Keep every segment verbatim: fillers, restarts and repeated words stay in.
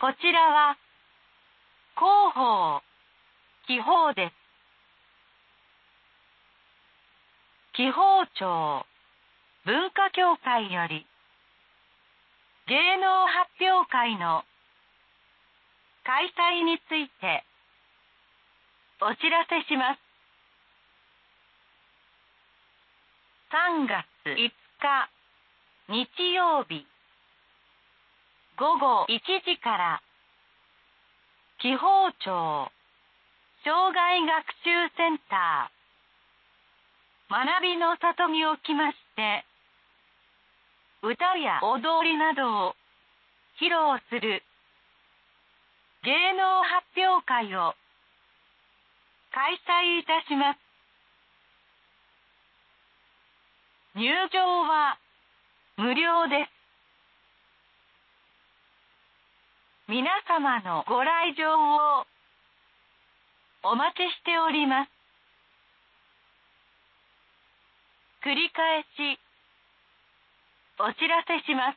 こちらは広報、記法です。記法庁文化協会より芸能発表会の開催についてお知らせします。さんがついつか日曜日ごごいちじから記法庁障害学習センター学びの里におきまして歌や踊りなどを披露する芸能発表会を開催いたします。入場は無料です。皆様のご来場をお待ちしております。繰り返しお知らせします。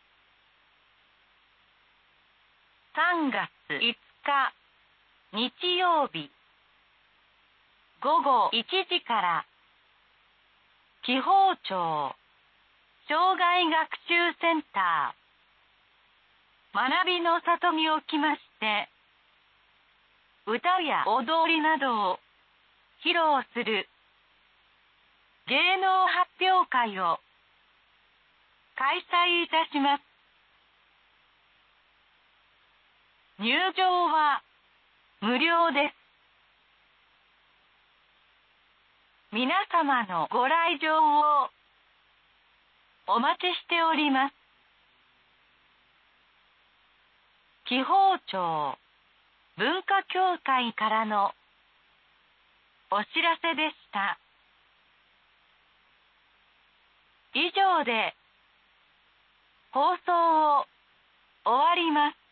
さんがついつか日曜日ごごいちじから記法庁障害学習センター学びの里におきまして歌や踊りなどを披露する芸能発表会を開催いたします。入場は無料です。皆様のご来場をお待ちしております。記法庁文化協会からのお知らせでした。以上で放送を終わります。